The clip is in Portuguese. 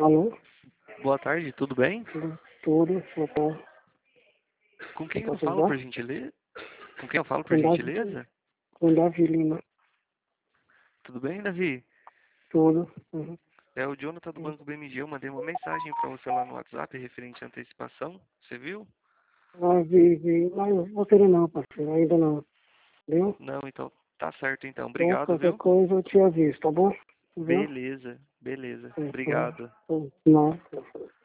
Alô? Boa tarde, tudo bem? Tudo, boa tarde. Com quem eu Posso falo, por ajudar? gentileza? Com quem eu falo, por Com gentileza? Davi Lima. Tudo bem, Davi? Tudo. Uhum. É o Jonathan do Banco BMG. Eu mandei uma mensagem para você lá no WhatsApp referente à antecipação. Você viu? Vi, mas vou querer não, parceiro, ainda não. Viu? Não, então tá certo então. Só Obrigado, qualquer viu? coisa eu te aviso, tá bom? Viu? Beleza, beleza. É, Obrigado. Não.